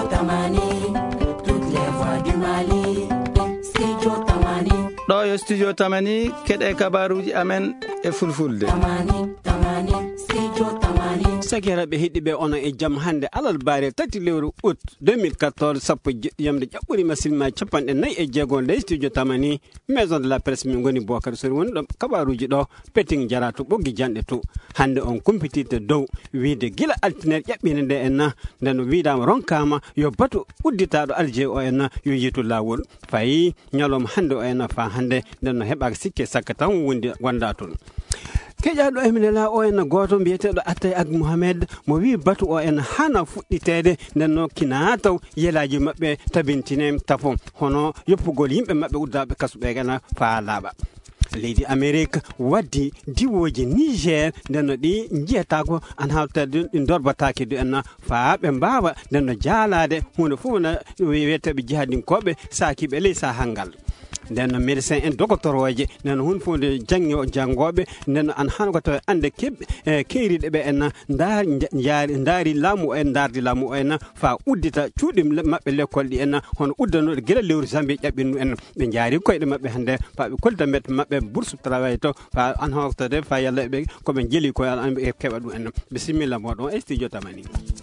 Tamani, toutes les voix du Mali. Studio Tamani. Ɗo yo studio Tamani keɗe kabaruji amen e fulfulde. Tamani, studio Tamani. Sakiraɓe heɗiɓe ono e jaam hande alal baare tati lewru août 2014 sappo yamde ƴaɓɓuri masilma capanɗe nayyi e jeegom ley studio Tamani maison de la presse min goni Bocar Sori woni ɗo kabaruji ɗo petting jara to ɓoggi janɗe to hande on kumpitirte dow wiide gila altinaire ƴaɓɓinde nde enna nden wiidama ronkama yo batu udditaɗo Alger o enna yo yiitu lawol fayi ñalawma hande o enna fa hande nden no heɓaka sikke sakka tan wondi wonda toon keƴaɗo eminela o en goto mbiyeteɗo Attay Ag Mohamed mo wi batu o en hana fuɗɗitede nden no kina taw yelaji mabɓe tabintine tafo hono yoppugol yimɓe mabɓe uddaɓe kasuɓe gana fa laaɓa leydi Amérique waddi diwoji Niger nden no ɗi jiyatako an hawtade ɗi dorbataki du en fa ɓe mbawa nden no jaalade hunde fof no wiyeteɓe jihadinkoɓe sakiɓe ley sahangal nden no médecin en docteur oje nden hunde fonde janggoɓe nden an han ko taw ande keɓɓe keeriɗe ɓe en ndaari laamu en dardi laamu o en fa uddita cuuɗi mabɓe l'école ɗi en hono uddanoɗe guila lewru janvier ƴaɓɓinnu en ɓe jaari koyɗe mabɓe hande fa ɓe kollita mette mabɓe bourse travail to fa an hoktode fa yalla ɓe koɓe jeeli ko an keɓa ɗum en bisimilla moɗon e studio Tamani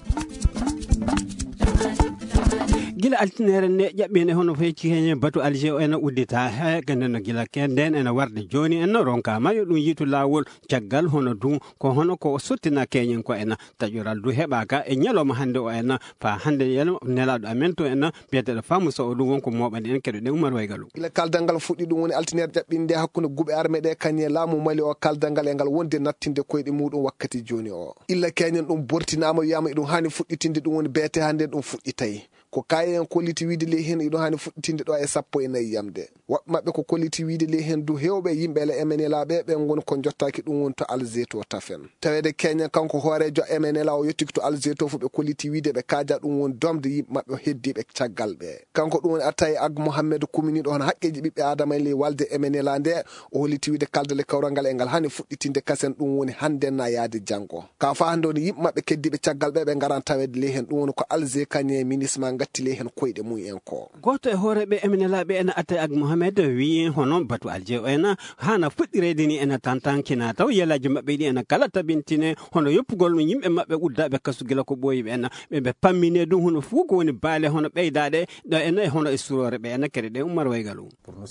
gila altinaire ne ƴaɓɓine hono fecci hen batu Alger o ena uddita hegande no gila kenden ena warde joni en ronkama yo ɗum yiitu lawol caggal hono du ko hono ko sottina keñen ko ena taƴoral du heɓaka e ñalawma hande o ena fa hande yel nelaɗo amen to ena biyeteɗo famu so o ɗum wonko moɓande en keɗo ɗe Oumar Waygalou gila kaldal ngal fuɗɗi ɗum woni altinaire ƴaɓɓinde hakkude guɓe armé ɗe kañe laamu Mali o kaldal ngal e ngal wonde nattinde koyɗe muɗum wakkati joni o illa keñen ɗum bortinama wiyama ɗum hani fuɗɗitinde ɗum woni beete hande ɗum fuɗɗitayi ko kayi en kolliti wiide ley hen iɗo hani fuɗɗitinde ɗo e 14 yamde woɓɓe mabɓe ko kolliti wiide ley hen du hewɓe yimɓe ele MNLA-ɓe ɓe goni ko jottaki ɗum woni to Alger to tafen tawede keñen kanko hoorejo MNLA o yettiki to Alger to fo ɓe kolliti wiide ɓe kaaja ɗum woni domde yimɓe mabɓe heddiɓe caggal ɓe kanko ɗum woni Attay Ag Mohamed kuminiɗo hono haqqeji ɓiɓɓe adama ley walde MNLA nde o holliti wiide kaldale kawral ngal e ngal hani fuɗɗitinde kasen ɗum woni hande na yaade janggo ka fa hande woni yimɓe mabɓe keddiɓe caggal ɓe ɓe garan tawede ley hen ɗum woni ko Alger kañe ministre gattile hen koyɗe mum en ko goto e hooreɓe MNLA-ɓe ena Attay Ag Mohamed wi hono batu Alger o ena hana fuɗɗirede ni ena tantankina taw yelaji mabɓe ɗi ena kala tabintine hono yoppugol yimɓe mabɓe uddaɓe kasu gila ko ɓooyiɓe ena ɓe pammine ɗum hono fuu ko woni baale hono ɓeydaɗe ɗo ena hono e surore ɓe ena kede ɗe Oumar Waygalou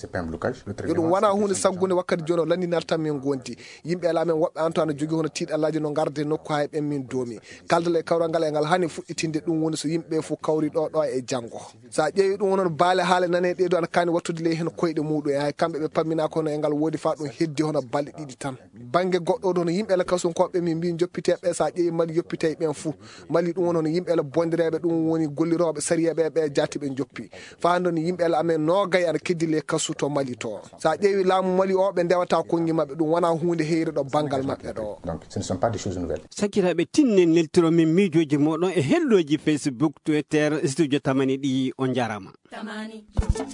yo ɗum wona hunde saggude wakkati joni o landinal tan min gondi yimɓe ala men woɓɓe an to ana jogui hono tiiɗallaji no garde nokku ha e ɓen min doomi kaldal e kawral ngal e ngal hani fuɗɗitinde ɗum woni so yimɓe fof kawri ɗo e janggo sa ƴeewi ɗum wonon baale haale nane ɗeɗo ana kani wattude ley hen koyɗe muɗum hay kamɓe ɓe pamminaka hono e ngal woodi fa ɗum heddi hono balɗe ɗiɗi tan banggue goɗɗo hono yimɓe ele kasunkoɓe min mbi joppiteɓe sa ƴeewi Mali yoppite ɓen fou Mali ɗum woni hono yimɓe ele bondireɓe ɗum woni golliroɓe sariyaɓe ɓe jatti ɓe joppi fa hande ni yimɓe ele amen nogay ana keddi le kasu to Mali to sa ƴeewi laamu Mali o ɓe ndewata kongi mabɓe ɗum wona hunde heyre ɗo banggal mabɓe ɗo donc ce ne sont pas des choses nouvelles sakiraɓe tinnen neltiro min miijoji moɗon e helloji Facebook Twitter studio Tamani ɗi on jarama Tamani.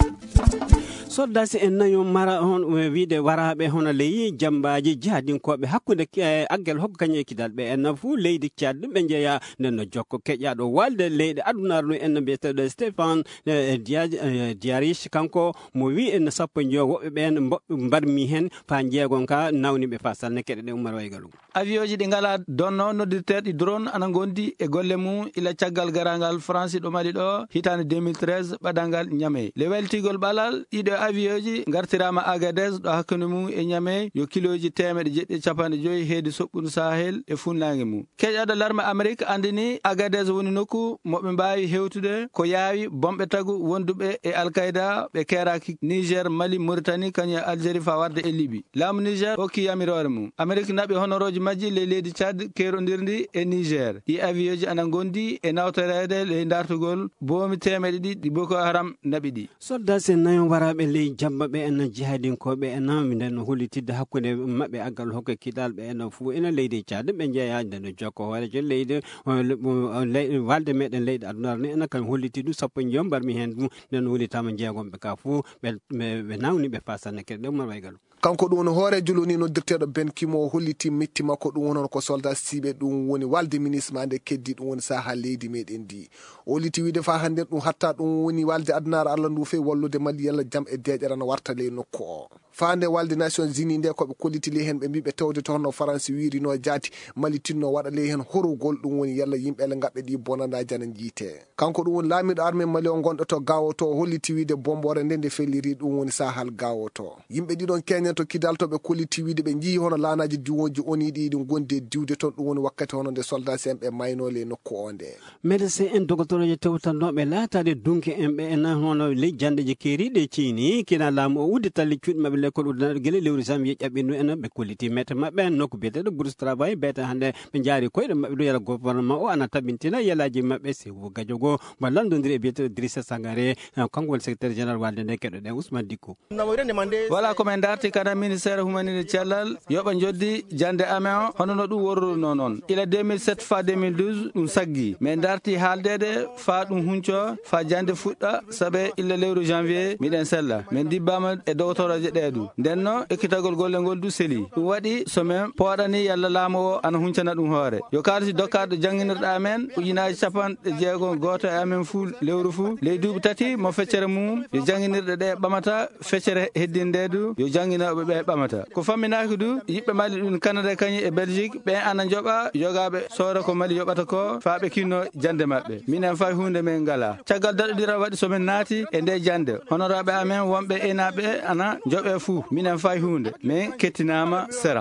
soldasi en nayo mara hon wiide waraɓe hono leyi jambaji jihadinkoɓe hakkude aggel hokko kañe kidal ɓe en fuu leydi Tchad ɓe jeeya nden no jokko keƴƴaɗo walde leyɗe adunaru ɗum en mbiyeteɗo Stéphane Diarich kanko mo wi en sappo jo woɓɓe ɓen mbarmi hen fa jeegon ka nawniɓe fa salne keɗe ɗe Oumar Waygalou avion ji ɗi ngala donno noddirteɗi drone ana gondi e golle mum ila caggal garangal France ɗo Mali ɗo hitande 2013 ɓadangal Niamey le weltigol ɓalal ɗiɗo avion ji gartirama Agadez ɗo hakkude mum e Niamey yo kiloji 150 heedi soɓɓudu Sahel e funnague mum keƴaɗo l'arme Amérique andini Agadez woni nokku moɓe mbawi hewtude ko yaawi bomɓe tagu wonduɓe e Al-Qaïda ɓe keraki Niger Mali Mauritanie kañum Algérie fa warde e Libye laamu Niger hokki yamirore mum Amérique naɓi honoroji majji le leydi Tchad kerodirdi e Niger ɗi avion ji ana gondi e nawtorede le dartugol bomi 100 ɗi Boko Haram naɓi ɗi soldat sen nayo waraɓe ley jamba ɓe en jihadinkoɓe en nden hollitidde hakkude mabɓe aggal hokka kiɗal ɓe en fuu ena leydi Tchad ɓe jeeya nden jokko hoorejo leydi walde meɗen leydi adunaru ni ena kan holliti ɗum sappo jom mbarmi hen ɗum nden hollitama jeegomɓe ka fuu ɓe nawni ɓe fasanne keɗe ɗe Oumar Waygalou kanko ɗum woni hoore juluni noddirteɗo Ben Kimo holliti metti makko ɗum woni ko soldat siɓe ɗum woni walde ministre ma nde keddi ɗum woni saha leydi meɗen ndi o holliti wiide fa hande ɗum hatta ɗum woni walde adnare Allah ndu fewi wallude Mali yalla jam e deƴere no warta ley nokku o fande walde Nations Unies nde koɓe kolliti ley hen ɓe mbiɓe tewde to hono France wirino jaati Mali tinno waɗa ley hen horugol ɗum woni yalla yimɓe le gaɓɓe ɗi bonandaji ana jiite kanko ɗum woni laamiɗo armée Mali o gonɗo to gawo to holliti wiide bombore nde felliri ɗum woni sahal gawo to yimɓe ɗiɗon keñen to Kidal to ɓe kolliti wiide ɓe jii hono laanaji diwoji oniɗi ɗum gonde diwde toon ɗum woni wakkati hono nde soldat en ɓe maynole nokku o nde médecin en docteur tewtannoɓe laatade dunke en ɓe en hono ley jandeje keeriɗe ciini kina laamu o udditalli cuuɗi maɓɓe l'école uddanaɗo guele lewru janvier ƴaɓɓindu en ɓe kolliti maître maɓɓe nokku biyeteɗo bourse travail beete hannde ɓe jaari koyɗe maɓɓe ɗo yala gouvernement o ana tabintina yalaji maɓɓe Sekou Gadiogo mo landodiri e biyeteɗo Idrissa Sangaré kanko woni secrétaire général walde nde keɗoɗen Ousmane Dicko voilà komin darti kana ministére humanité cellal yoɓa joddi jande amen o hono no ɗum worruno noon ila 2007 fa 2012 ɗum saggi min darti haaldede fa ɗum hunco fa jande fuɗɗa saabe illa lewru janvier miɗen sella min dibbama e doctoreje ɗeɗu ndenno ekkitagol golle ngol du seeli ɗum waɗi somin pooɗani yalla laamu o ana huncana ɗum hoore yo kalisi dokkaɗo jangguinirɗa amen ujunaji capanɗe jeegom goto e amen fuu lewru fuu ley duuɓi tati mo feccere mum yo jangguinirɗe ɗe ɓamata feccere heddinde du yo jangguinoɓe ɓe ɓamata ko famminaki du yiɓɓe Mali ɗum Canada kañi e Belgique ɓe ana joɓa yogaɓe soora ko Mali yoɓata ko fa ɓe kinno jande maɓɓe minen fay hunde min ngala caggal daɗodira waɗi somin naati e nde jande honoraɓe amen wonɓe enaɓe ana joɓe fuu minen fay hunde min kettinama sera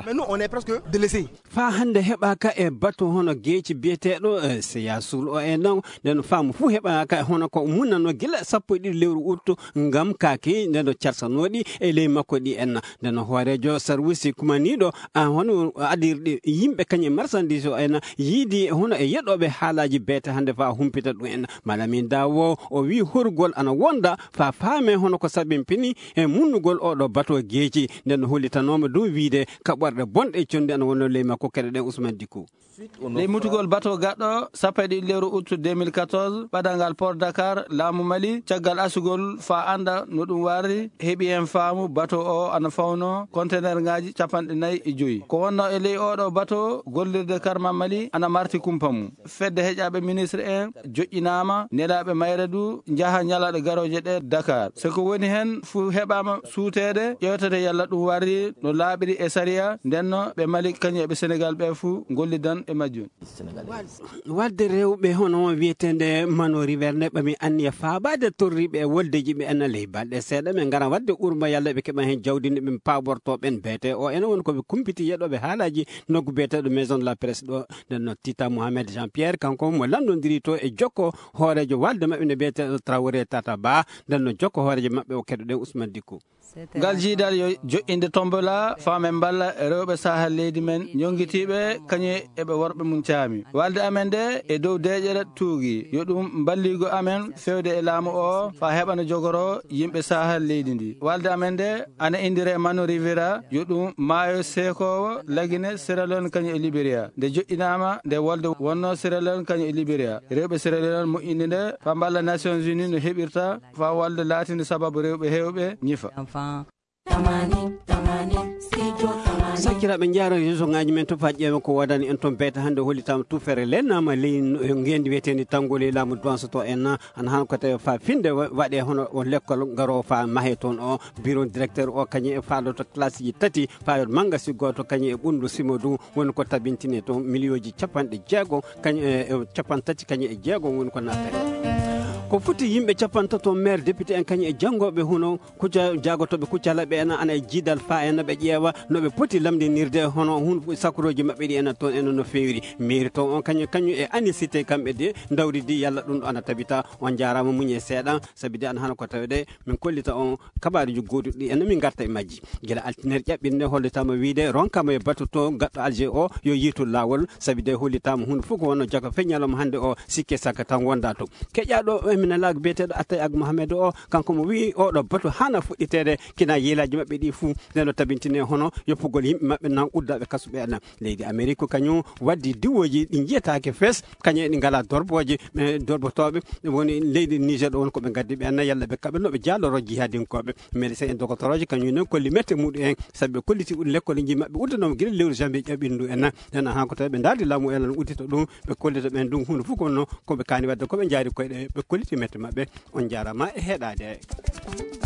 fa hande heɓaka e bato hono geeci biyeteɗo Siyasul o e non nden faamu fuu heɓaka hono ko munnano gila 1 lewru août ngam kaaki nden carsanoɗi e ley makko ɗi en nden hoorejo service kumaniɗo hono adirɗi yimɓe kañum marchandise o en yiidi hono e yeɗoɓe haalaji beete hande fa humpita ɗum en malamin dawo o wi horgol ana wonda fa faame hono ko sabimpini e munnugol oɗo bato geeci nden hollitanoma dow wiide kaɓorɗe bonɗe conde ana wonno ley makko keɗoɗen Ousmane Dicko ley mutugol bateau gaɗɗo 1 lewru août 2014 ɓaɗangal port Dakar laamu Mali caggal asugol fa anda no ɗum wari heeɓi hen faamu bateau o ana fawno contenaire ngaji 45 ko wonno e ley oɗo bateau gollirde karma Mali ana marti kumpa mum fedde heƴaɓe ministre en joƴƴinama nelaɓe mayre du jaaha ñalaɗo garoje ɗe Dakar soko woni hen fu heɓama suutede ƴewtete yalla ɗum wari no laaɓiri e saria ndenno ɓe Mali kañum eɓe Sénégal ɓe fu gollidan e majjum wadde rewɓe hono wiyetende Mano River ne ɓami anniya faabade torriɓe e woldeji ɓe en ley balɗe seeɗa ɓe ngara wadde urma yalla ɓe keɓa hen jawdinde ɓe pabortoɓen beete o ene woni koɓe kumpiti yeɗoɓe haalaji nokku biyeteɗo maison de la presse ɗo ndenno Tita Mohamed Jean Pierre kanko mo landodiri to e jokko hoorejo walde maɓɓe nde biyeteɗo Traoré Tata Ba ndenno jokko hoorejo maɓɓe o keɗoɗen Ousmane Dicko ngal jiidal yo joƴƴinde tombola famen balla rewɓe sahal leydi men jonguitiɓe kañum eɓe worɓe mum caami walde amen nde e dow deƴere tuugui yo ɗum balligo amen fewde e laamu o fa heɓano jogoro yimɓe sahal leydi ndi walde amen nde ana indire Mano Rivera yo ɗum maayo seekowo Laguine Sierra Leone kañum e Libéria nde joƴƴinama nde wolde wonno Sierra Leone kañum e Libéria rewɓe Sierra Leone moƴƴinde nde fa balla Nations Unies no heɓirta fa walde laatinde sababu rewɓe hewɓe ñifa sakiraɓe jaaro région ngaji men to faji ƴeewen ko wadani en toon beeta hannde hollitama tufere lennama ley ngendi wiyetedi tangoli laamu douance to en ana han kote fa finde waɗe hono o l'école garo fa maahe toon o bureau directeur o kañum e faaloto classe ji tati fayot manga siggoto kañum e ɓundu Simadou woni ko tabintine to millioji 60 kañum e 30 kañum e jeegom woni ko natta ko foti yimɓe 50 maire député en kañum e janggoɓe hono kucca jagotoɓe kuccalaɓe en ana e jiidal fa en ɓe ƴeewa noɓe poti lamdinirde hono hun sakuroji maɓɓe ɗi en toon en no fewiri mairie to on kañum e anicité kamɓe de dawri di yalla ɗum ɗo ana tabita on jarama muñe seeɗa saabi de ana hana ko tawde min kollita on kabaruji goduɗi en min garta e majji guila altiner ƴaɓɓinde hollitama wiide ronkama e batu to gaɗɗo Alger o yo yiitu lawol saabi de hollitama hunde fof ko wonno jago feññaloma hande o sikke sakka tan wonda to keƴaɗo minalag beteɗo Attay Ag Mohamed o kanko mo wi oɗo bato hana fuɗɗitede kina yeelaji mabɓe ɗi fuu neno tabintine hono yoppugol yimɓe mabɓe nan uddaɓe kasuɓe en leydi Amérique kañum waddi diwoji ɗi jiyatake fes kañum ɗi ngala dorboje dorbotoɓe woni leydi Niger ɗo won koɓe gaddi ɓe en yalla ɓe kaɓe noɓe jalloro jihadinkoɓe médecin en doctoroje kañum non kolli mette muɗum en sabi ɓe kolliti lekkole ji mabɓe uddanoma guila lewru janvier ƴaɓindu en nen han ko tawi ɓe dardi laamu elan uddito ɗum ɓe kollita ɓen ɗum hunde fof kono koɓe kani wadde koɓe jaari koyɗe ɓe kolliti mette mabɓe on jarama e heeɗade